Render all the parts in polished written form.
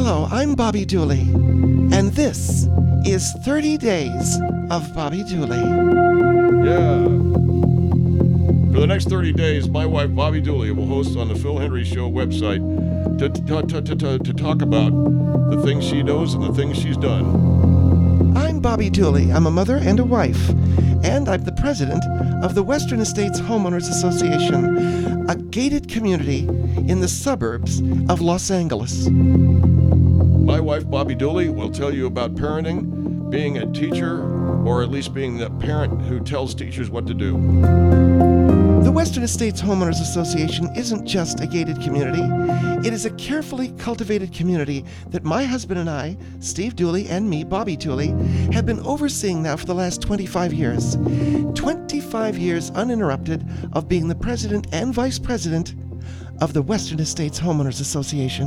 Hello, I'm Bobby Dooley, and this is 30 Days of Bobby Dooley. Yeah. For the next 30 days, my wife, Bobby Dooley, will host on the Phil Hendrie Show website to talk about the things she knows and the things she's done. I'm Bobby Dooley. I'm a mother and a wife, and I'm the president of the Western Estates Homeowners Association, a gated community in the suburbs of Los Angeles. My wife, Bobby Dooley, will tell you about parenting, being a teacher, or at least being the parent who tells teachers what to do. The Western Estates Homeowners Association isn't just a gated community. It is a carefully cultivated community that my husband and I, Steve Dooley, and me, Bobby Dooley, have been overseeing now for the last 25 years. 25 years uninterrupted of being the president and vice president of the Western Estates Homeowners Association.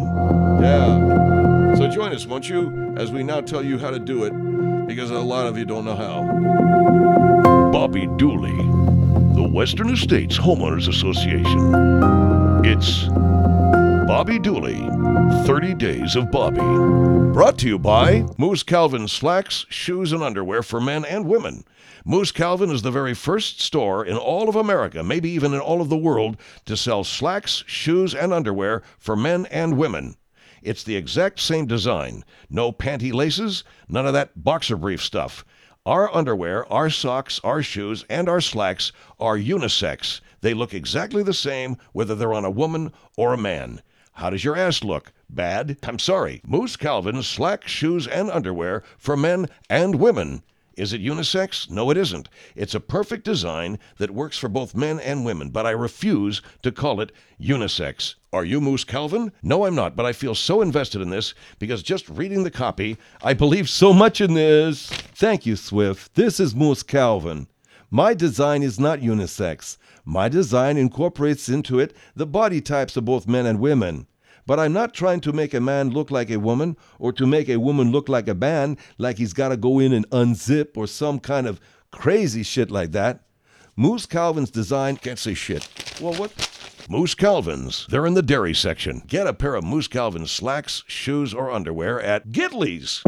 Yeah. So join us, won't you, as we now tell you how to do it, because a lot of you don't know how. Bobby Dooley, the Western Estates Homeowners Association. It's Bobby Dooley, 30 Days of Bobby. Brought to you by Moose Calvin slacks, shoes, and underwear for men and women. Moose Calvin is the very first store in all of America, maybe even in all of the world, to sell slacks, shoes, and underwear for men and women. It's the exact same design. No panty laces, none of that boxer brief stuff. Our underwear, our socks, our shoes, and our slacks are unisex. They look exactly the same whether they're on a woman or a man. How does your ass look? Bad? I'm sorry. Moose Calvin slacks, shoes, and underwear for men and women. Is it unisex? No, it isn't. It's a perfect design that works for both men and women, but I refuse to call it unisex. Are you Moose Calvin? No, I'm not, but I feel so invested in this because just reading the copy, I believe so much in this. Thank you, Swift. This is Moose Calvin. My design is not unisex. My design incorporates into it the body types of both men and women. But I'm not trying to make a man look like a woman or to make a woman look like a man, like he's got to go in and unzip or some kind of crazy shit like that. Moose Calvin's design... Can't say shit. Well, what? Moose Calvin's. They're in the dairy section. Get a pair of Moose Calvin slacks, shoes, or underwear at Gidley's.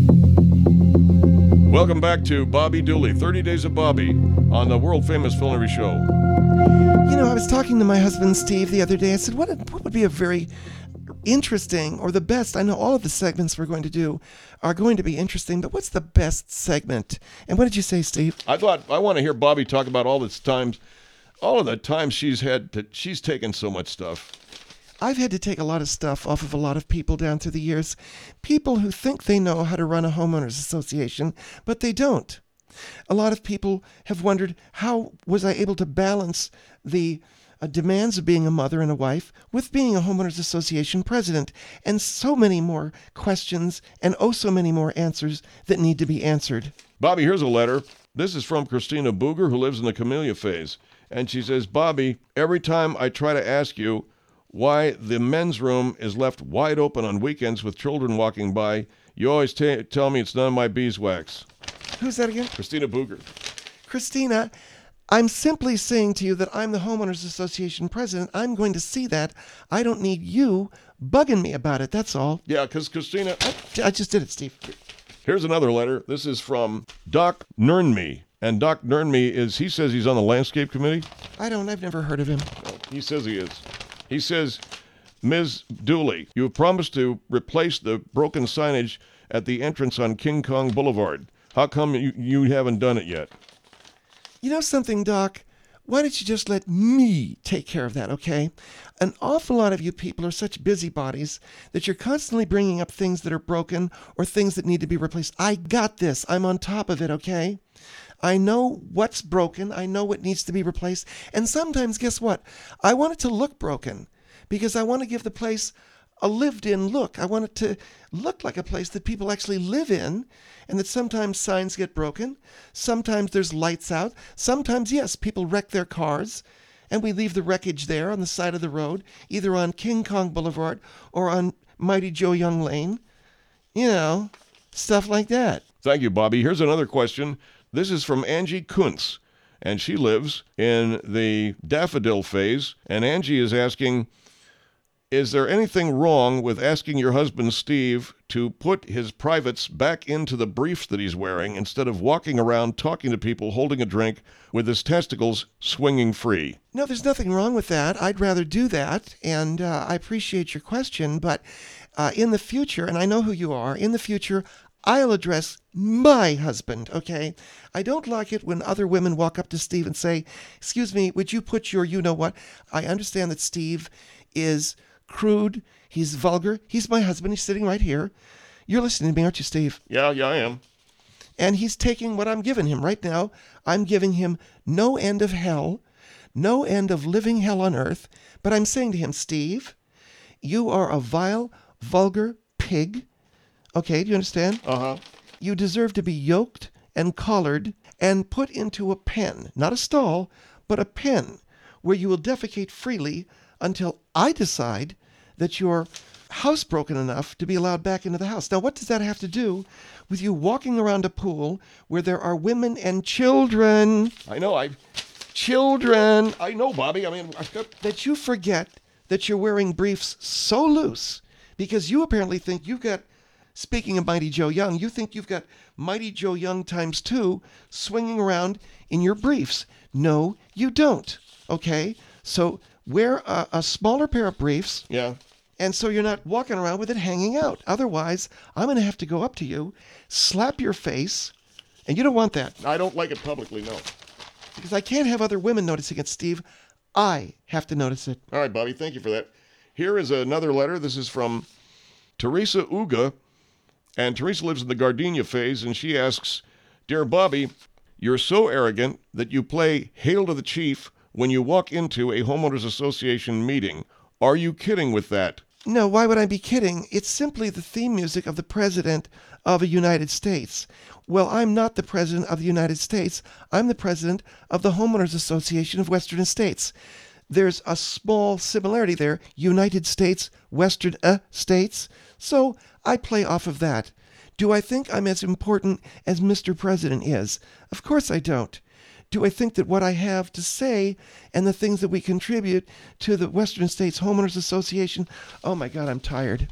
Welcome back to Bobby Dooley, 30 Days of Bobby, on the world-famous Phil Hendrie Show. You know, I was talking to my husband, Steve, the other day. I said, what would be a very interesting, or the best, I know all of the segments we're going to do are going to be interesting, but what's the best segment? And what did you say, Steve? I want to hear Bobby talk about all of the times she's taken so much stuff. I've had to take a lot of stuff off of a lot of people down through the years. People who think they know how to run a homeowners association, but they don't. A lot of people have wondered, how was I able to balance the demands of being a mother and a wife with being a homeowners association president? And so many more questions and oh so many more answers that need to be answered. Bobby, here's a letter. This is from Christina Booger, who lives in the camellia phase. And she says, Bobby, every time I try to ask you why the men's room is left wide open on weekends with children walking by, you always tell me it's none of my beeswax. Who's that again? Christina Booger. Christina, I'm simply saying to you that I'm the Homeowners Association president. I'm going to see that. I don't need you bugging me about it, that's all. Yeah, because Christina... I just did it, Steve. Here's another letter. This is from Doc Nernme. And Doc Nernme he says he's on the landscape committee. I've never heard of him. He says he is. He says, Ms. Dooley, you have promised to replace the broken signage at the entrance on King Kong Boulevard. How come you haven't done it yet? You know something, Doc? Why don't you just let me take care of that, okay? An awful lot of you people are such busybodies that you're constantly bringing up things that are broken or things that need to be replaced. I got this. I'm on top of it, okay? I know what's broken. I know what needs to be replaced. And sometimes, guess what? I want it to look broken because I want to give the place a lived-in look. I want it to look like a place that people actually live in, and that sometimes signs get broken. Sometimes there's lights out. Sometimes, yes, people wreck their cars, and we leave the wreckage there on the side of the road, either on King Kong Boulevard or on Mighty Joe Young Lane. You know, stuff like that. Thank you, Bobby. Here's another question. This is from Angie Kuntz, and she lives in the daffodil phase, and Angie is asking, Is there anything wrong with asking your husband, Steve, to put his privates back into the briefs that he's wearing instead of walking around talking to people, holding a drink, with his testicles swinging free? No, there's nothing wrong with that. I'd rather do that, and I appreciate your question, but in the future, and I know who you are, in the future, I'll address my husband, okay? I don't like it when other women walk up to Steve and say, "Excuse me, would you put your you-know-what?" I understand that Steve is crude, he's vulgar, he's my husband, he's sitting right here. You're listening to me, aren't you, Steve? Yeah, I am. And he's taking what I'm giving him right now. I'm giving him no end of hell, no end of living hell on earth, but I'm saying to him, Steve, you are a vile, vulgar pig. Okay, do you understand? Uh-huh. You deserve to be yoked and collared and put into a pen, not a stall, but a pen, where you will defecate freely until I decide that you're housebroken enough to be allowed back into the house. Now, what does that have to do with you walking around a pool where there are women and children? I know, children. I know, Bobby. I mean, I've got... That you forget that you're wearing briefs so loose because you apparently think you've got, speaking of Mighty Joe Young, you think you've got Mighty Joe Young times 2 swinging around in your briefs. No, you don't. Okay? So wear a smaller pair of briefs. Yeah. And so you're not walking around with it hanging out. Otherwise, I'm going to have to go up to you, slap your face, and you don't want that. I don't like it publicly, no. Because I can't have other women noticing it, Steve. I have to notice it. All right, Bobby, thank you for that. Here is another letter. This is from Teresa Uga, and Teresa lives in the gardenia phase, and she asks, "Dear Bobby, you're so arrogant that you play Hail to the Chief when you walk into a homeowners association meeting. Are you kidding with that?" No, why would I be kidding? It's simply the theme music of the President of the United States. Well, I'm not the President of the United States. I'm the President of the Homeowners Association of Western States. There's a small similarity there, United States, Western States. So I play off of that. Do I think I'm as important as Mr. President is? Of course I don't. Do I think that what I have to say and the things that we contribute to the Western States Homeowners Association, oh my God, I'm tired.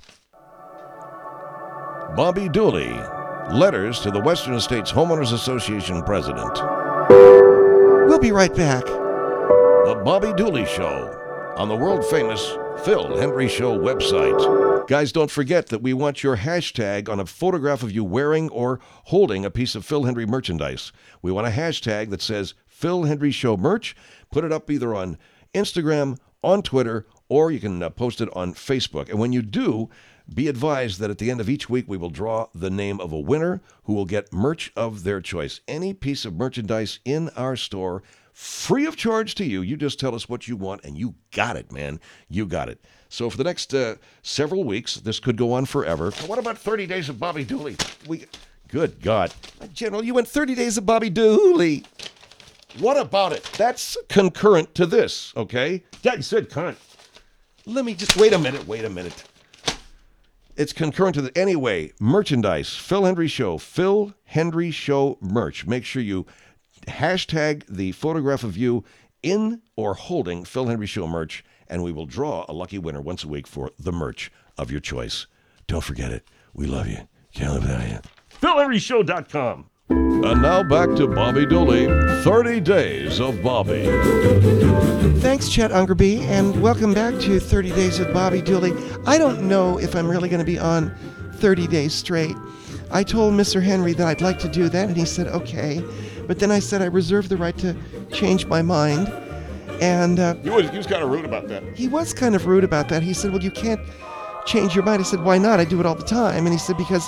Bobby Dooley, letters to the Western States Homeowners Association president. We'll be right back. The Bobby Dooley Show on the world-famous Phil Hendrie Show website. Guys, don't forget that we want your hashtag on a photograph of you wearing or holding a piece of Phil Hendrie merchandise. We want a hashtag that says Phil Hendrie Show merch. Put it up either on Instagram, on Twitter, or you can post it on Facebook. And when you do, be advised that at the end of each week, we will draw the name of a winner who will get merch of their choice. Any piece of merchandise in our store, free of charge to you. You just tell us what you want, and you got it, man. You got it. So for the next several weeks, this could go on forever. What about 30 days of Bobby Dooley? Good God. General, you went 30 days of Bobby Dooley. What about it? That's concurrent to this, okay? Yeah, you said cunt. Let me just... Wait a minute. It's concurrent to the... Anyway, merchandise. Phil Hendrie Show. Phil Hendrie Show merch. Make sure you hashtag the photograph of you in or holding Phil Hendrie Show merch, and we will draw a lucky winner once a week for the merch of your choice. Don't forget it. We love you. Can't live without you. PhilHenryShow.com. And now back to Bobby Dooley. 30 Days of Bobby. Thanks, Chet Ungerby, and welcome back to 30 Days of Bobby Dooley. I don't know if I'm really going to be on 30 days straight. I told Mr. Henry that I'd like to do that, and he said, okay. But then I said I reserve the right to change my mind. And He was kind of rude about that. he was kind of rude about that. He said, well, you can't change your mind. I said, why not? I do it all the time. And he said, because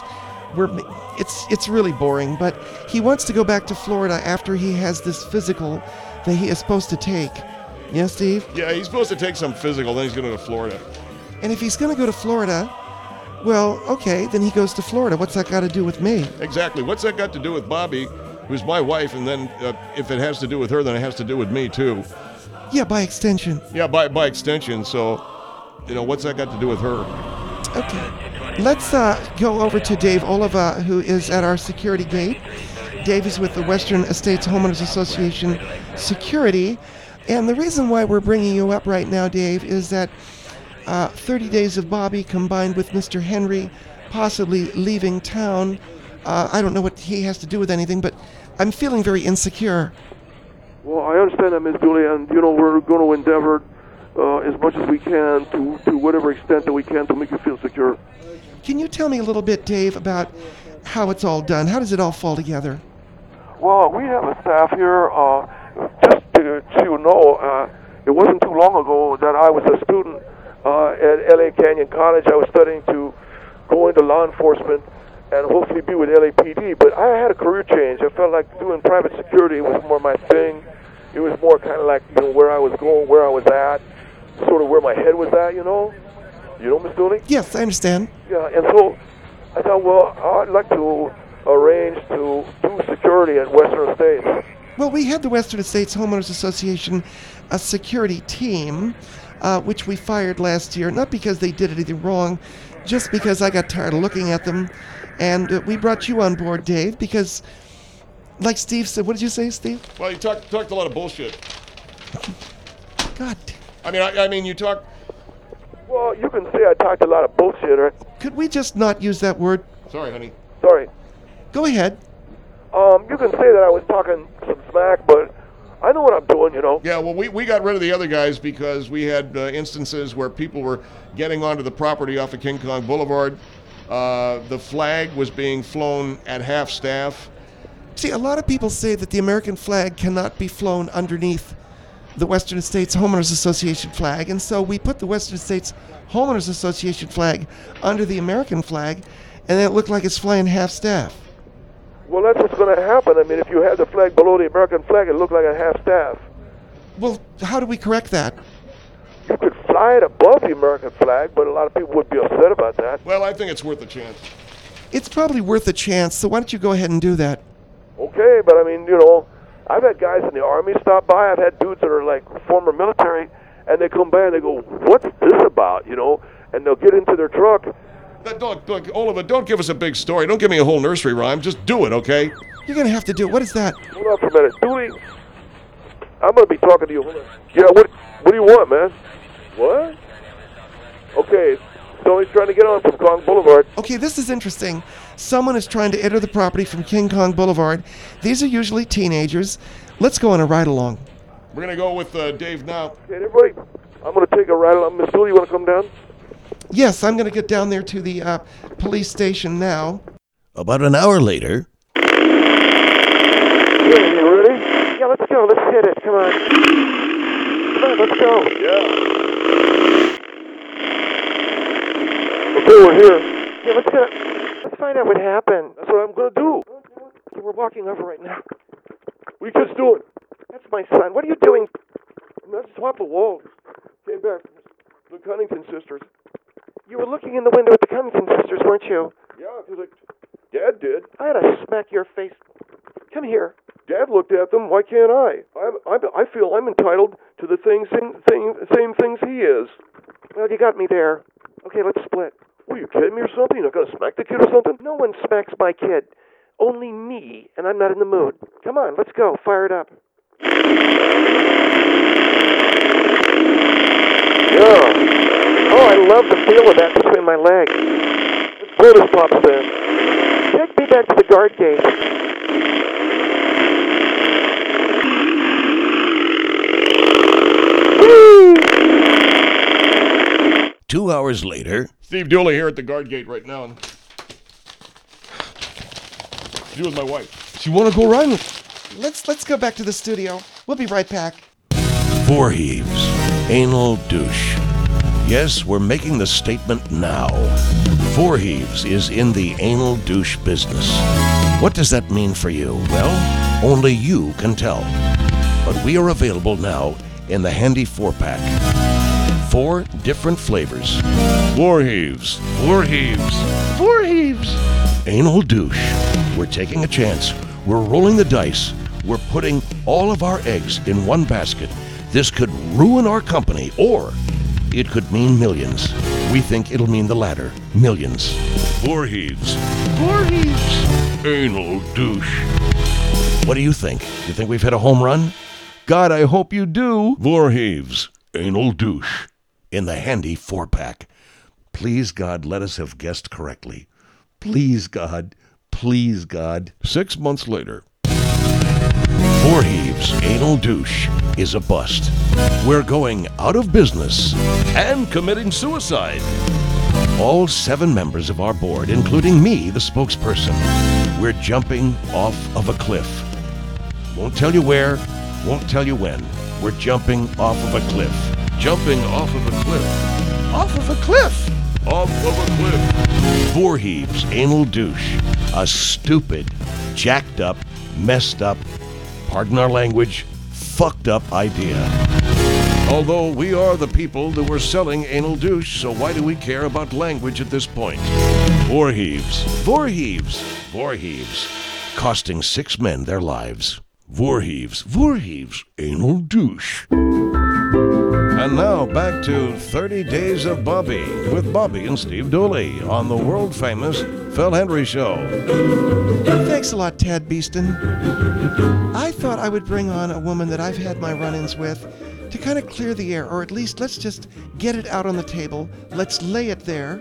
it's really boring. But he wants to go back to Florida after he has this physical that he is supposed to take. Yeah, Steve? Yeah, he's supposed to take some physical, then he's going to go to Florida. And if he's going to go to Florida, well, okay, then he goes to Florida. What's that got to do with me? Exactly. What's that got to do with Bobby, who's my wife, and then if it has to do with her, then it has to do with me, too. Yeah, by extension. Yeah, by extension, so, what's that got to do with her? Okay. Let's go over to Dave Oliva, who is at our security gate. Dave is with the Western Estates Homeowners Association Security. And the reason why we're bringing you up right now, Dave, is that 30 Days of Bobby combined with Mr. Henry possibly leaving town. I don't know what he has to do with anything, but I'm feeling very insecure. Well, I understand that, Ms. Dooley, and, we're going to endeavor as much as we can to whatever extent that we can to make you feel secure. Can you tell me a little bit, Dave, about how it's all done? How does it all fall together? Well, we have a staff here, just to know, it wasn't too long ago that I was a student at LA Canyon College. I was studying to go into law enforcement and hopefully be with LAPD, but I had a career change. I felt like doing private security was more my thing. It was more kind of like, where I was going, where I was at, sort of where my head was at, You know, Ms. Dooley? Yes, I understand. Yeah, and so I thought, well, I'd like to arrange to do security at Western Estates. Well, we had the Western Estates Homeowners Association a security team, which we fired last year, not because they did anything wrong, just because I got tired of looking at them. And we brought you on board, Dave, because, like Steve said, what did you say, Steve? Well, you talked a lot of bullshit. God. I mean, you talk. Well, you can say I talked a lot of bullshit, right? Could we just not use that word? Sorry, honey. Sorry. Go ahead. You can say that I was talking some smack, but I know what I'm doing, Yeah, well, we got rid of the other guys because we had instances where people were getting onto the property off of King Kong Boulevard. The flag was being flown at half staff. See, a lot of people say that the American flag cannot be flown underneath the Western States Homeowners Association flag, and so we put the Western States Homeowners Association flag under the American flag, and then it looked like it's flying half staff. Well, that's what's going to happen. I mean, if you had the flag below the American flag, it looked like a half staff. Well, how do we correct that? You could fly it above the American flag, but a lot of people would be upset about that. Well, I think it's worth a chance. It's probably worth a chance, so why don't you go ahead and do that? Okay, but I mean, I've had guys in the Army stop by. I've had dudes that are like former military, and they come by and they go, "What's this about?" And they'll get into their truck. Look, Oliver, don't give us a big story. Don't give me a whole nursery rhyme. Just do it, okay? You're going to have to do it. What is that? Hold on for a minute. Dooley, I'm going to be talking to you. Hold on. Yeah, what do you want, man? What? Okay, so he's trying to get on from Kong Boulevard. Okay, this is interesting. Someone is trying to enter the property from King Kong Boulevard. These are usually teenagers. Let's go on a ride-along. We're going to go with Dave now. Okay, everybody, I'm going to take a ride along. Miss Dooley, you want to come down? Yes, I'm going to get down there to the police station now. About an hour later. Yeah, you ready? Yeah, let's go. Let's hit it. Come on. Come on, let's go. Yeah. Okay, we're here. Yeah, let's find out what happened. That's what I'm going to do. Okay, we're walking over right now. What are you kids doing? That's my son. What are you doing? Let's swap the walls. Came back from the Cunnington sisters. You were looking in the window at the Cunnington sisters, weren't you? Yeah, because Dad did. I had to smack your face. Come here. Dad looked at them. Why can't I? I feel I'm entitled to the same things he is. Well, you got me there. Okay, let's split. What, are you kidding me or something? You're not going to smack the kid or something? No one smacks my kid. Only me, and I'm not in the mood. Come on, let's go. Fire it up. Yeah. Oh, I love the feel of that between my legs. Let's blow this pop stand. Take me back to the guard gate. 2 hours later. Steve Dooley here at the guard gate right now. She was my wife. She want to go run? Let's go back to the studio. We'll be right back. Voorhees, anal douche. Yes, we're making the statement now. Voorhees is in the anal douche business. What does that mean for you? Well, only you can tell. But we are available now in the handy 4-pack. 4 different flavors. Voorhees. Voorhees. Voorhees. Anal douche. We're taking a chance. We're rolling the dice. We're putting all of our eggs in one basket. This could ruin our company, or it could mean millions. We think it'll mean the latter, millions. Voorhees. Voorhees. Anal douche. What do you think? You think we've hit a home run? God, I hope you do. Voorhees. Anal douche. in the handy 4-pack. Please, God, let us have guessed correctly. Please, God. Please, God. 6 months later. Voorhees Anal Douche is a bust. We're going out of business and committing suicide. All 7 members of our board, including me, the spokesperson, we're jumping off of a cliff. Won't tell you where, won't tell you when. We're jumping off of a cliff. Jumping off of a cliff. Off of a cliff! Off of a cliff. Voorhees Anal Douche. A stupid, jacked up, messed up, pardon our language, fucked up idea. Although we are the people that were selling anal douche, so why do we care about language at this point? Voorhees. Voorhees. Voorhees. Costing 6 men their lives. Voorhees. Voorhees Anal Douche. And now back to 30 Days of Bobby with Bobby and Steve Dooley on the world-famous Phil Hendry Show. Thanks a lot, Tad Beeston. I thought I would bring on a woman that I've had my run-ins with to kind of clear the air, or at least let's just get it out on the table. Let's lay it there.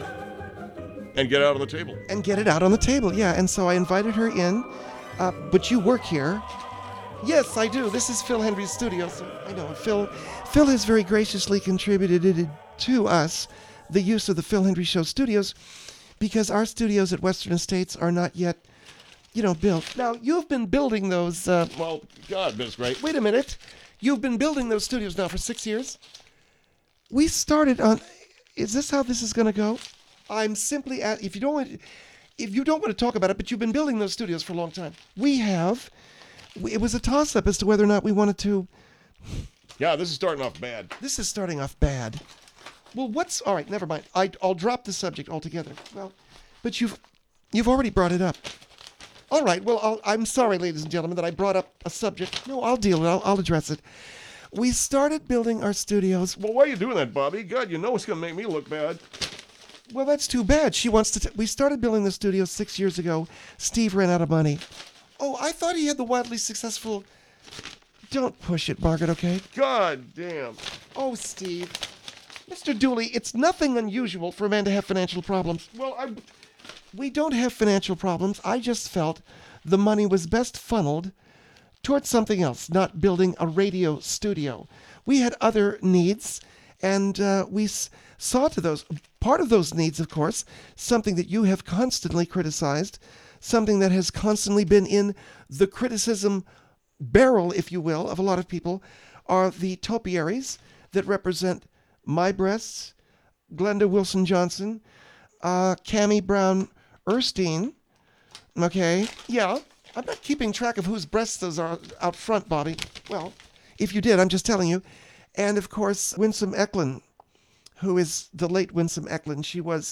And get out of the table. And get it out on the table, yeah. And so I invited her in, but you work here. Yes, I do. This is Phil Hendry's studio, so I know. Phil has very graciously contributed to us the use of the Phil Hendry Show studios because our studios at Western Estates are not yet, built. Now, you've been building those, Well, God, Miss Gray. wait a minute. You've been building those studios now for 6 years? We started on, is this how this is going to go? I'm simply at, if you don't want to talk about it, but you've been building those studios for a long time. It was a toss-up as to whether or not we wanted to. Yeah, this is starting off bad. This is starting off bad. Well, all right, never mind. I'll drop the subject altogether. Well, but you've already brought it up. All right, well, I'm sorry, ladies and gentlemen, that I brought up a subject. No, I'll deal with it. I'll address it. We started building our studios. Well, why are you doing that, Bobby? God, you know it's going to make me look bad. Well, that's too bad. She wants to. We started building the studio 6 years ago. Steve ran out of money. Oh, I thought he had the wildly successful. Don't push it, Margaret, okay? God damn. Oh, Steve. Mr. Dooley, it's nothing unusual for a man to have financial problems. Well, We don't have financial problems. I just felt the money was best funneled towards something else, not building a radio studio. We had other needs, and we saw to those. Part of those needs, of course, something that you have constantly criticized, something that has constantly been in the criticism barrel, if you will, of a lot of people, are the topiaries that represent my breasts, Glenda Wilson Johnson, Cammie Brown Erstein. Okay, yeah, I'm not keeping track of whose breasts those are out front, Bobby. Well, if you did, I'm just telling you. And of course, Winsome Eklund, who is the late Winsome Eklund. She was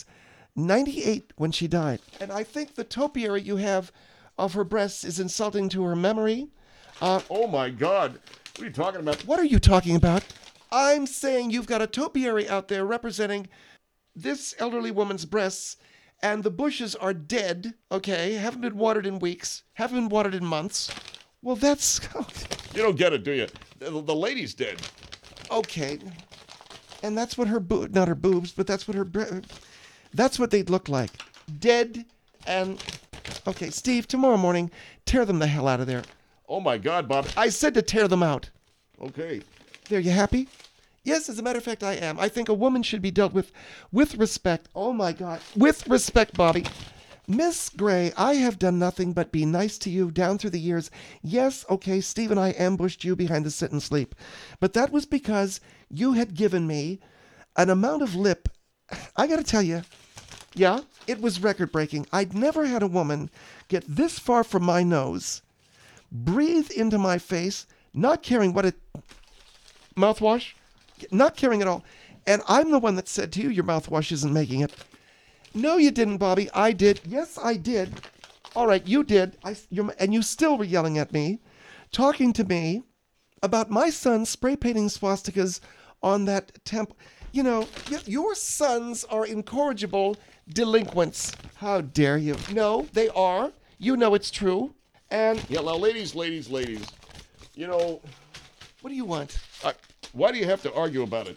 98 when she died. And I think the topiary you have of her breasts is insulting to her memory. oh my God. What are you talking about? What are you talking about? I'm saying you've got a topiary out there representing this elderly woman's breasts, and the bushes are dead, okay? Haven't been watered in weeks, haven't been watered in months. Well, that's... You don't get it, do you? The lady's dead. Okay. And that's what her not her boobs, but that's what that's what they'd look like. Dead and... Okay, Steve, tomorrow morning, tear them the hell out of there. Oh my God, Bob. I said to tear them out. Okay. There, you happy? Yes, as a matter of fact, I am. I think a woman should be dealt with respect. Oh my God. With respect, Bobby. Miss Gray, I have done nothing but be nice to you down through the years. Yes, okay, Steve and I ambushed you behind the sit and sleep. But that was because you had given me an amount of lip. I gotta tell you, yeah, it was record-breaking. I'd never had a woman get this far from my nose, breathe into my face, not caring what it... Mouthwash? Not caring at all. And I'm the one that said to you, your mouthwash isn't making it. No, you didn't, Bobby. I did. Yes, I did. All right, you did. And you still were yelling at me, talking to me about my son spray painting swastikas on that temple. You know, your sons are incorrigible delinquents. How dare you? No, they are. You know it's true. And... Yeah, now, ladies. You know... What do you want? Why do you have to argue about it?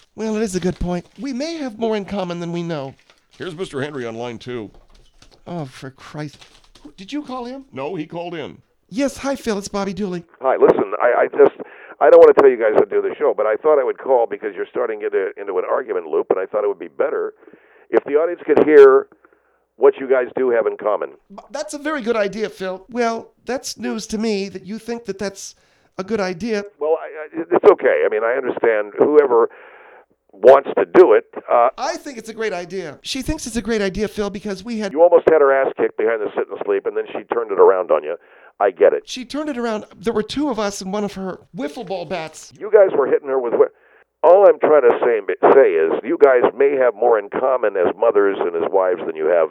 Well, it is a good point. We may have more in common than we know. Here's Mr. Henry on line 2. Oh, for Christ. Did you call him? No, he called in. Yes, hi, Phil. It's Bobby Dooley. Hi, listen, I don't want to tell you guys how to do the show, but I thought I would call because you're starting into an argument loop, and I thought it would be better if the audience could hear what you guys do have in common. That's a very good idea, Phil. Well, that's news to me that you think that that's a good idea. Well, it's okay. I mean, I understand whoever wants to do it. I think it's a great idea. She thinks it's a great idea, Phil, because You almost had her ass kicked behind the sit and sleep, and then she turned it around on you. I get it. She turned it around. There were 2 of us and one of her wiffle ball bats. You guys were hitting her with... All I'm trying to say is you guys may have more in common as mothers and as wives than you have,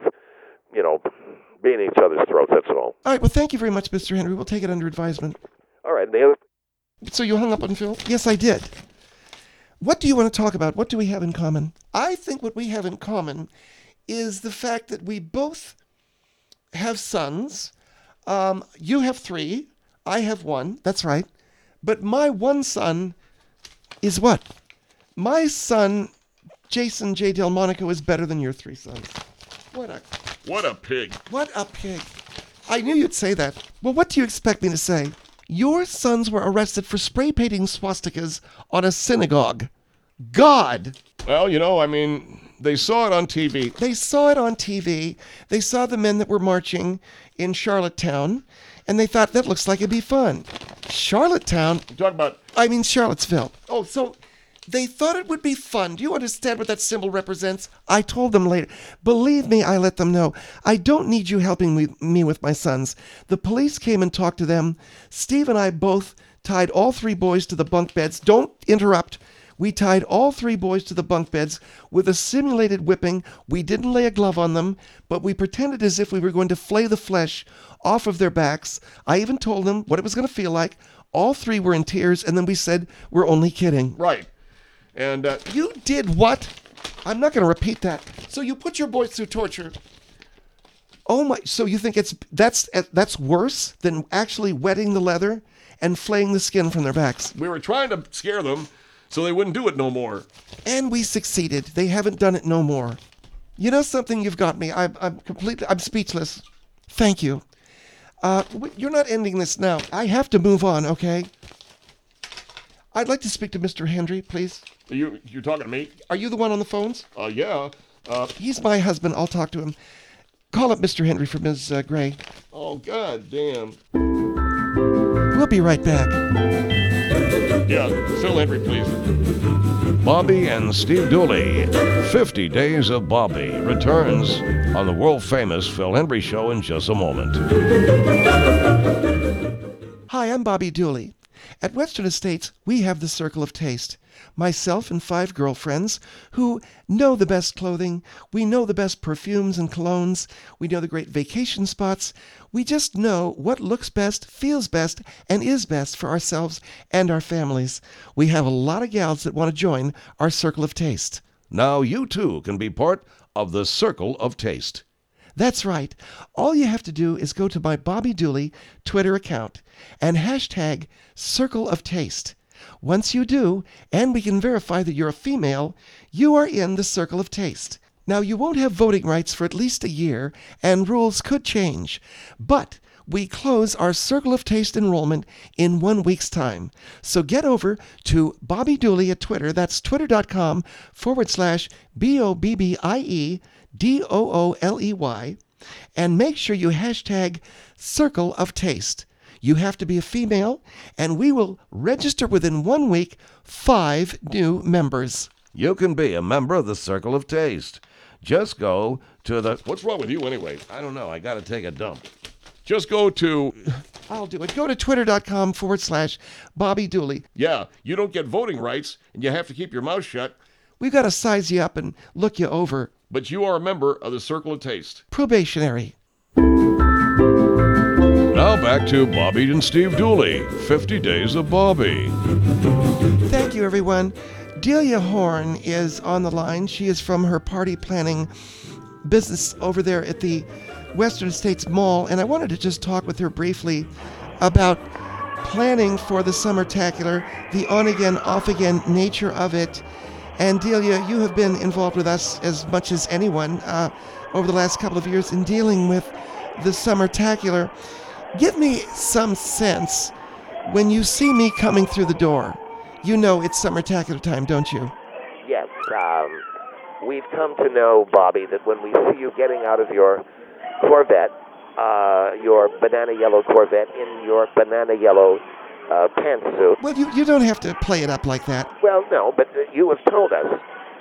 being each other's throats, that's all. All right, well, thank you very much, Mr. Henry. We'll take it under advisement. All right, and the other... So you hung up on Phil? Yes, I did. What do you want to talk about? What do we have in common? I think what we have in common is the fact that we both have sons. You have 3. I have 1. That's right. But my one son is what? My son, Jason J. Delmonico, is better than your 3 sons. What a pig. What a pig. I knew you'd say that. Well, what do you expect me to say? Your sons were arrested for spray painting swastikas on a synagogue. God! Well, they saw it on TV. They saw it on TV. They saw the men that were marching in Charlottetown, and they thought, that looks like it'd be fun. Charlottetown? You talk about... I mean Charlottesville. Oh, so they thought it would be fun. Do you understand what that symbol represents? I told them later. Believe me, I let them know. I don't need you helping me with my sons. The police came and talked to them. Steve and I both tied all 3 boys to the bunk beds. Don't interrupt. We tied all 3 boys to the bunk beds with a simulated whipping. We didn't lay a glove on them, but we pretended as if we were going to flay the flesh off of their backs. I even told them what it was going to feel like. All 3 were in tears, and then we said, we're only kidding. Right. And, You did what? I'm not going to repeat that. So you put your boys through torture. Oh my, so you think that's worse than actually wetting the leather and flaying the skin from their backs? we were trying to scare them so they wouldn't do it no more. And we succeeded. They haven't done it no more. You know something? You've got me. I'm speechless. Thank you. You're not ending this now. I have to move on, okay? I'd like to speak to Mr. Henry, please. You're talking to me? Are you the one on the phones? Yeah. He's my husband. I'll talk to him. Call up Mr. Henry for Ms. Gray. Oh, god damn. We'll be right back. Yeah, Phil Henry, please. Bobby and Steve Dooley, 50 Days of Bobby, returns on the world-famous Phil Henry Show in just a moment. Hi, I'm Bobby Dooley. At Western Estates, we have the Circle of Taste. Myself and 5 girlfriends who know the best clothing, we know the best perfumes and colognes, we know the great vacation spots. We just know what looks best, feels best, and is best for ourselves and our families. We have a lot of gals that want to join our Circle of Taste. Now you too can be part of the Circle of Taste. That's right. All you have to do is go to my Bobby Dooley Twitter account and hashtag Circle of Taste. Once you do, and we can verify that you're a female, you are in the Circle of Taste. Now, you won't have voting rights for at least a year, and rules could change, but we close our Circle of Taste enrollment in 1 week's time. So get over to Bobby Dooley at Twitter. That's twitter.com/BOBBIEDOOLEY, and make sure you hashtag Circle of Taste. You have to be a female, and we will register within 1 week 5 new members. You can be a member of the Circle of Taste. Just go to the... What's wrong with you anyway? I don't know. I got to take a dump. Just go to... I'll do it. Go to twitter.com/Bobby Dooley. Yeah, you don't get voting rights, and you have to keep your mouth shut, We've got to size you up and look you over. but you are a member of the Circle of Taste. Probationary. Now back to Bobby and Steve Dooley, 50 Days of Bobby. Thank you, everyone. Delia Horn is on the line. She is from her party planning business over there at the Western States Mall, and I wanted to just talk with her briefly about planning for the Summertacular, the on-again, off-again nature of it, And Delia, you have been involved with us as much as anyone over the last couple of years in dealing with the Summertacular. Give me some sense when you see me coming through the door. You know it's Summertacular time, don't you? Yes, we've come to know, Bobby, that when we see you getting out of your Corvette, your banana yellow Corvette in your banana yellow pantsuit. Well, you don't have to play it up like that. Well, no, but you have told us.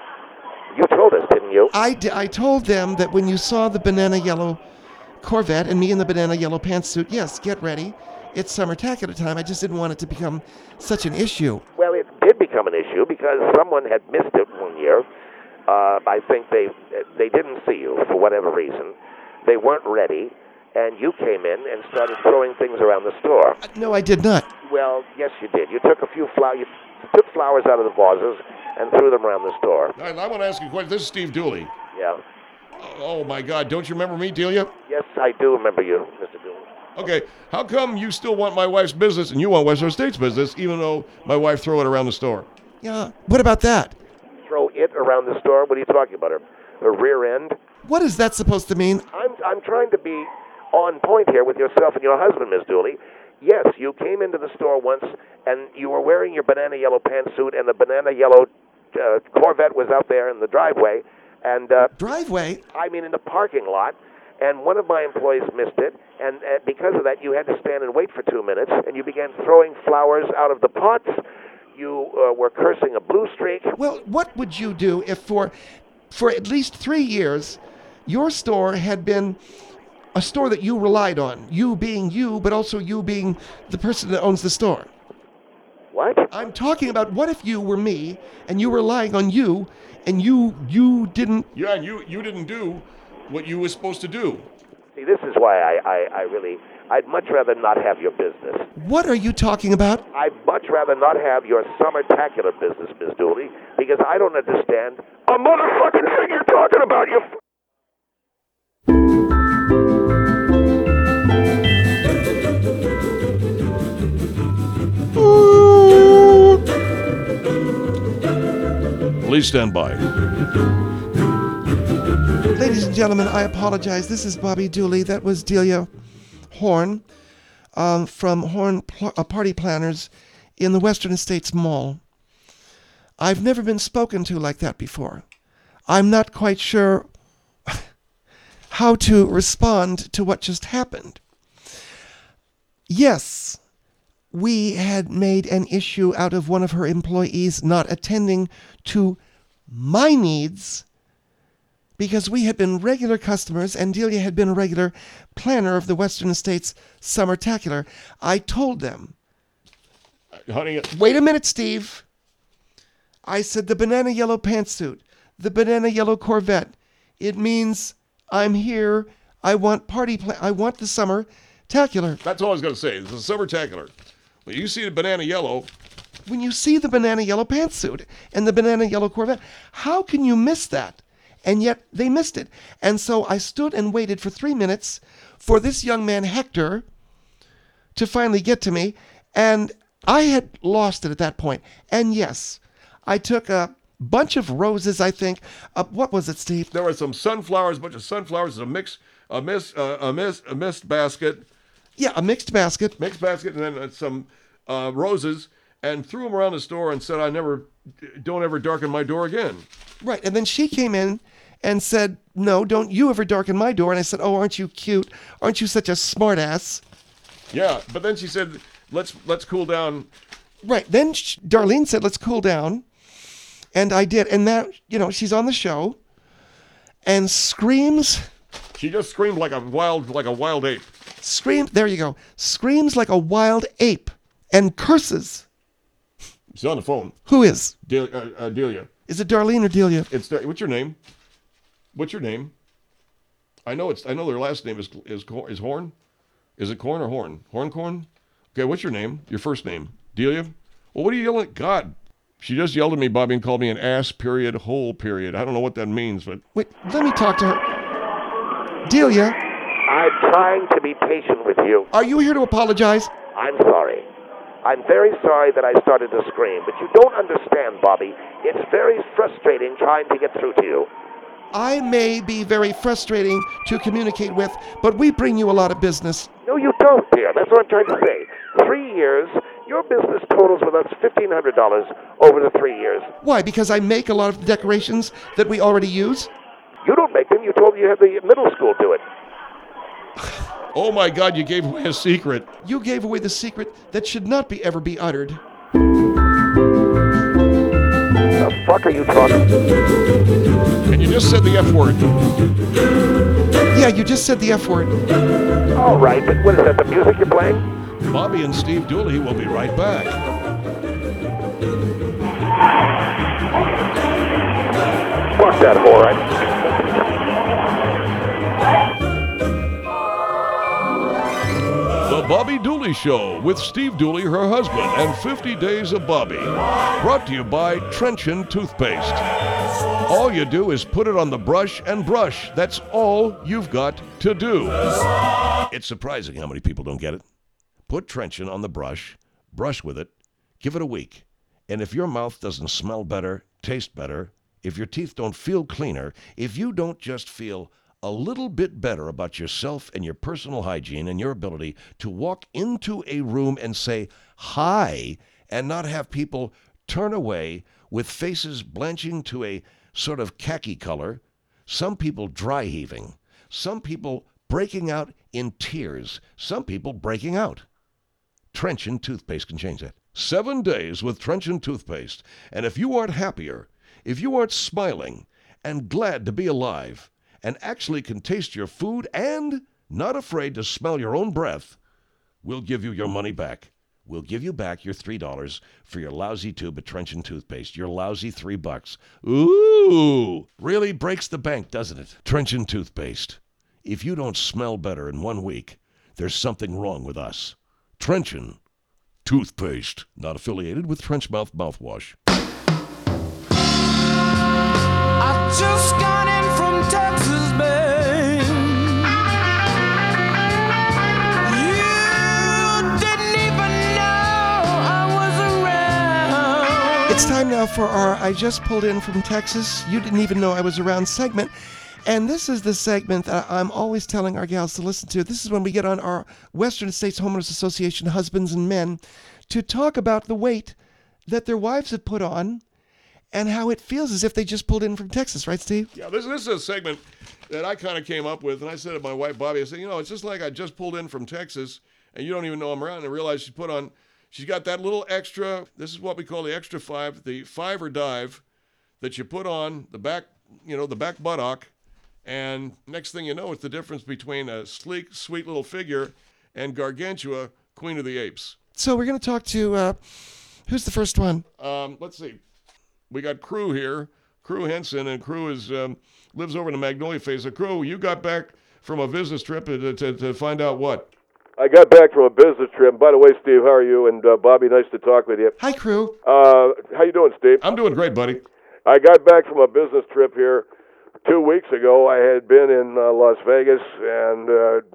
You told us, didn't you? I told them that when you saw the banana yellow Corvette and me in the banana yellow pantsuit, yes, get ready. It's Summertacular time. I just didn't want it to become such an issue. Well, it did become an issue because someone had missed it one year. I think they didn't see you for whatever reason. They weren't ready, and you came in and started throwing things around the store. No, I did not. Well, yes, you did. You took a few flowers. You took flowers out of the vases and threw them around the store. I want to ask you a question. This is Steve Dooley. Yeah. Oh, my God. Don't you remember me, Delia? Yes, I do remember you, Mr. Dooley. Okay. How come you still want my wife's business and you want Western States business, even though my wife threw it around the store? Yeah. What about that? Throw it around the store? What are you talking about? Her rear end? What is that supposed to mean? I'm trying to be on point here with yourself and your husband, Miss Dooley. Yes, you came into the store once, and you were wearing your banana yellow pantsuit, and the banana yellow Corvette was out there in the driveway. And Driveway? I mean in the parking lot. And one of my employees missed it, and because of that, you had to stand and wait for 2 minutes, and you began throwing flowers out of the pots. You were cursing a blue streak. Well, what would you do if for at least 3 years, your store had been a store that you relied on? You being you, but also you being the person that owns the store. What? I'm talking about what if you were me, and you were relying on you, and you didn't... Yeah, and you didn't do what you were supposed to do. See, this is why I'd much rather not have your business. What are you talking about? I'd much rather not have your Summertacular business, Miss Dooley, because I don't understand a motherfucking thing you're talking about, you... Please stand by. Ladies and gentlemen, I apologize. This is Bobby Dooley. That was Delia Horn from Horn Party Planners in the Western Estates Mall. I've never been spoken to like that before. I'm not quite sure how to respond to what just happened. Yes, we had made an issue out of one of her employees not attending to my needs because we had been regular customers and Delia had been a regular planner of the Western Estates Summertacular. I told them, Honey, wait a minute, Steve. I said the banana yellow pantsuit, the banana yellow Corvette. It means I'm here. I want I want the Summertacular. that's all I was going to say. It's a Summertacular. When you see the banana yellow, When you see the banana yellow pantsuit and the banana yellow Corvette, how can you miss that? And yet they missed it. And so I stood and waited for 3 minutes for this young man, Hector, to finally get to me. And I had lost it at that point. And yes, I took a bunch of roses, I think. What was it, Steve? there were some sunflowers, a bunch of sunflowers, a mixed basket, Yeah, a mixed basket. and then some roses, and threw them around the store and said, don't ever darken my door again. Right. And then she came in and said, no, don't you ever darken my door. And I said, oh, aren't you cute? Aren't you such a smart ass? Yeah, but then she said, let's cool down. Right. Then Darlene said, let's cool down. And I did. And now, she's on the show and screams. She just screamed like a wild ape. There you go. Screams like a wild ape and curses. She's on the phone. Who is? Delia. Is it Darlene or Delia? What's your name? What's your name? I know their last name is Horn. Is it Corn or Horn? Horn? Okay, what's your name? Your first name? Delia? Well, what are you yelling at? God. She just yelled at me, Bobby, and called me an ass, period, hole, period. I don't know what that means, but... Wait, let me talk to her. Delia. I'm trying to be patient with you. Are you here to apologize? I'm sorry. I'm very sorry that I started to scream, but you don't understand, Bobby. It's very frustrating trying to get through to you. I may be very frustrating to communicate with, but we bring you a lot of business. No, you don't, dear. That's what I'm trying to say. 3 years, your business totals with us $1,500 over the 3 years. Why? Because I make a lot of the decorations that we already use? You don't make them. You told me you had the middle school do it. Oh my God, you gave away a secret. You gave away the secret that should not be ever be uttered. The fuck are you talking? And you just said the F word. Yeah, you just said the F word. All right, but what is that, the music you're playing? Bobby and Steve Dooley will be right back. Fuck that whore, right? The Bobby Dooley Show with Steve Dooley, her husband, and 50 Days of Bobby. Brought to you by Trenchant Toothpaste. All you do is put it on the brush and brush. That's all you've got to do. It's surprising how many people don't get it. Put Trenchant on the brush with it, give it a week. And if your mouth doesn't smell better, taste better, if your teeth don't feel cleaner, if you don't just feel a little bit better about yourself and your personal hygiene and your ability to walk into a room and say hi and not have people turn away with faces blanching to a sort of khaki color, some people dry heaving, some people breaking out in tears, some people breaking out. Trenchant Toothpaste can change that. 7 days with Trenchant Toothpaste. And if you aren't happier, if you aren't smiling and glad to be alive, and actually can taste your food and not afraid to smell your own breath, we'll give you your money back. We'll give you back your $3 for your lousy tube of Trenchant Toothpaste, your lousy $3. Ooh, really breaks the bank, doesn't it? Trenchant Toothpaste. If you don't smell better in 1 week, there's something wrong with us. Trenchant Toothpaste, not affiliated with Trenchmouth Mouthwash. I just got in from Texas, babe. You didn't even know I was around. It's time now for our I Just Pulled In from Texas, You Didn't Even Know I Was Around segment. And this is the segment that I'm always telling our gals to listen to. This is when we get on our Western States Homeowners Association husbands and men to talk about the weight that their wives have put on and how it feels as if they just pulled in from Texas. Right, Steve? Yeah, this is a segment that I kind of came up with, and I said to my wife, Bobby, I said, it's just like I just pulled in from Texas, and you don't even know I'm around, and I realized she's got that little extra, this is what we call the extra five, the five or dive that you put on the back, the back buttock, and next thing you know, it's the difference between a sleek, sweet little figure and Gargantua, Queen of the Apes. So we're going to talk to, who's the first one? Let's see. We got Crew here, Crew Henson, and Crew lives over in the Magnolia phase. So Crew, you got back from a business trip to find out what? I got back from a business trip. By the way, Steve, how are you? And Bobby, nice to talk with you. Hi, Crew. How you doing, Steve? I'm doing great, buddy. I got back from a business trip here 2 weeks ago. I had been in Las Vegas and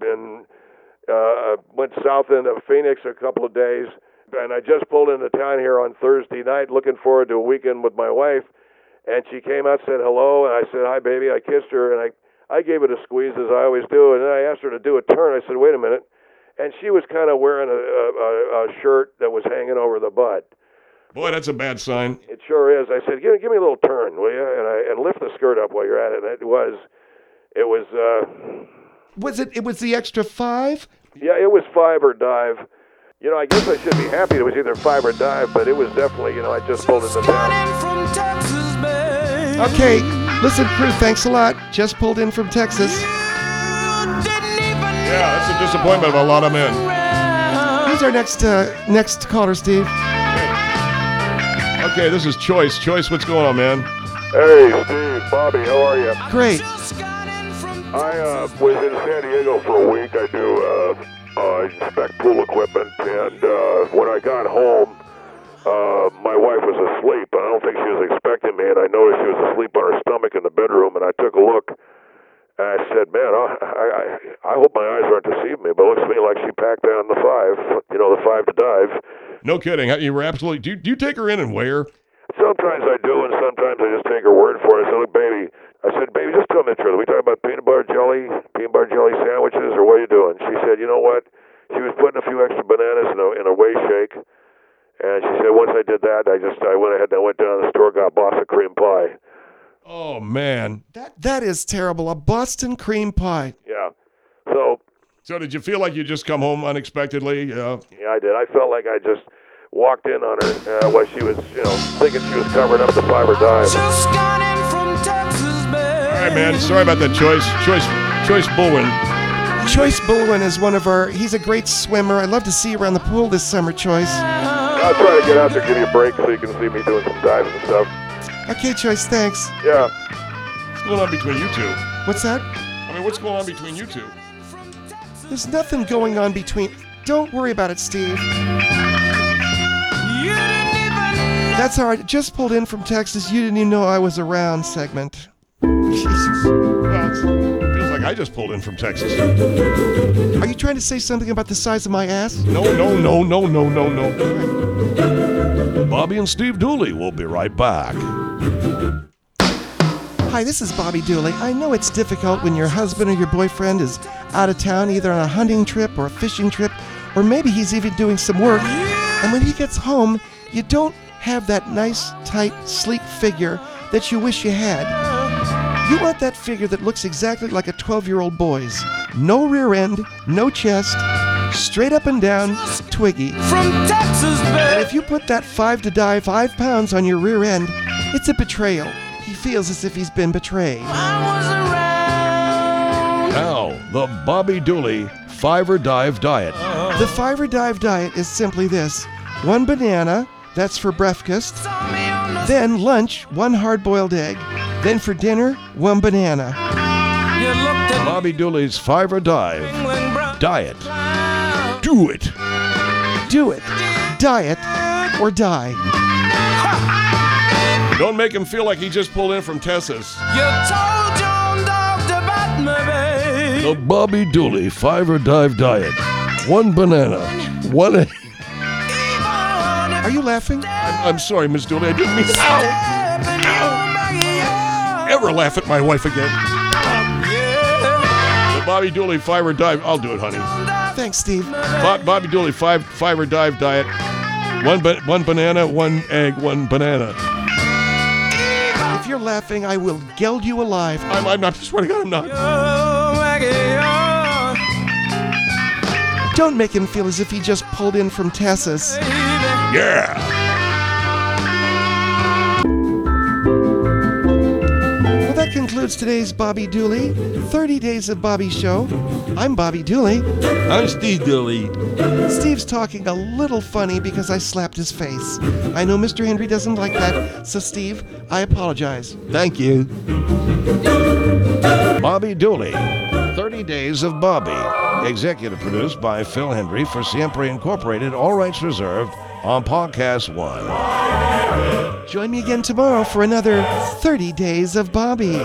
went south into Phoenix a couple of days. And I just pulled into town here on Thursday night, looking forward to a weekend with my wife. And she came out, said hello, and I said, hi, baby. I kissed her, and I gave it a squeeze, as I always do. And then I asked her to do a turn. I said, wait a minute. And she was kind of wearing a shirt that was hanging over the butt. Boy, that's a bad sign. It sure is. I said, give me a little turn, will you? And lift the skirt up while you're at it. And it was. It was the extra five? Yeah, it was five or dive. I guess I should be happy it was either five or dive, but it was definitely, I just pulled into town. From Texas, babe. Okay, listen, Crew, thanks a lot. Just pulled in from Texas. Yeah, that's a disappointment of a lot of men. Who's our next caller, Steve? Okay, this is Choice. Choice, what's going on, man? Hey, Steve, Bobby, how are you? Great. I was in San Diego for a week. I do inspect pool equipment, and when I got home, my wife was asleep. I don't think she was expecting me, and I noticed she was asleep on her stomach in the bedroom, and I took a look, and I said, man, I hope my eyes aren't deceiving me, but it looks to me like she packed on the five, the five to dive. No kidding. You were absolutely. Do you take her in and weigh her? Sometimes I do, and sometimes I just take her word for it. I said, look, baby. I said, baby, just tell me the truth. Are we talking about peanut butter jelly sandwiches, or what are you doing? She said, you know what? She was putting a few extra bananas in a whey shake. And she said, once I did that, I went ahead and I went down to the store, got Boston cream pie. Oh, man. That is terrible. A Boston cream pie. Yeah. So did you feel like you just come home unexpectedly? Yeah, I did. I felt like I just walked in on her while she was, thinking she was covering up the fiber dive. Just got in from Texas, babe. All right, man. Sorry about that, Choice Bullwin. Choice Bullwin is he's a great swimmer. I'd love to see you around the pool this summer, Choice. I'll try to get out there, give you a break so you can see me doing some dives and stuff. Okay, Choice, thanks. Yeah. What's going on between you two? What's that? I mean, what's going on between you two? There's nothing going on between... Don't worry about it, Steve. That's all right. Just pulled in from Texas. You didn't even know I was around segment. Jesus. Well, it feels like I just pulled in from Texas. Are you trying to say something about the size of my ass? No. Bobby and Steve Dooley will be right back. Hi, this is Bobby Dooley. I know it's difficult when your husband or your boyfriend is out of town, either on a hunting trip or a fishing trip, or maybe he's even doing some work. And when he gets home, you don't have that nice, tight, sleek figure that you wish you had. You want that figure that looks exactly like a 12-year-old boy's. No rear end, no chest, straight up and down, Twiggy. From Texas, And babe. if you put that 5 to die 5 pounds on your rear end, it's a betrayal. He feels as if he's been betrayed. I was around. Now, the Bobby Dooley 5 or Dive Diet. The 5 or dive diet is simply this: 1 banana, that's for breakfast. Saw me on the Then lunch, 1 hard-boiled egg. Then for dinner, 1 banana. You looked at Bobby Dooley's 5 or Dive England, bro. Diet. Do it. Do it. Diet or die. Don't make him feel like he just pulled in from Texas. You told your own dog to bite me, babe. The Bobby Dooley 5 or Dive Diet. 1 banana. 1 egg. Are you laughing? I'm sorry, Miss Dooley. I didn't mean to ever laugh at my wife again. The Bobby Dooley 5 or Dive. I'll do it, honey. Thanks, Steve. Bobby Dooley 5 or Dive Diet. 1 banana, 1 egg, 1 banana. If you're laughing, I will geld you alive. I'm not. Swear to God, I'm not. Don't make him feel as if he just pulled in from Texas. Yeah. Well, that concludes today's Bobby Dooley 30 Days of Bobby show. I'm Bobby Dooley. I'm Steve Dooley. Steve's talking a little funny because I slapped his face. I know Mr. Henry doesn't like that, so Steve, I apologize. Thank you. Bobby Dooley, 30 Days of Bobby. Executive produced by Phil Hendry for Siempre Incorporated. All rights reserved on Podcast One. Join me again tomorrow for another 30 Days of Bobby.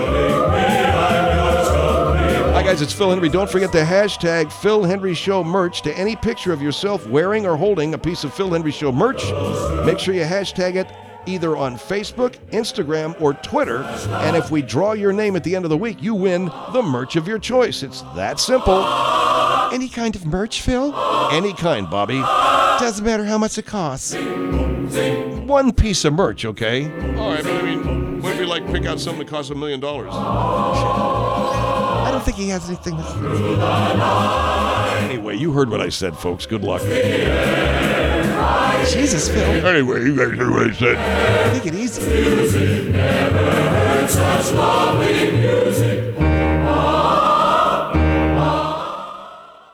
Hi guys, it's Phil Hendry. Don't forget to hashtag Phil Hendry Show merch to any picture of yourself wearing or holding a piece of Phil Hendry Show merch. Make sure you hashtag it either on Facebook, Instagram, or Twitter. And if we draw your name at the end of the week, you win the merch of your choice. It's that simple. Any kind of merch, Phil? Any kind, Bobby. Doesn't matter how much it costs. 1 piece of merch, okay? All right, but I mean, what if we pick out something that costs $1 million? I don't think he has anything. Anyway, you heard what I said, folks. Good luck. Jesus, Phil. Anyway, you guys heard what I said. Take it easy.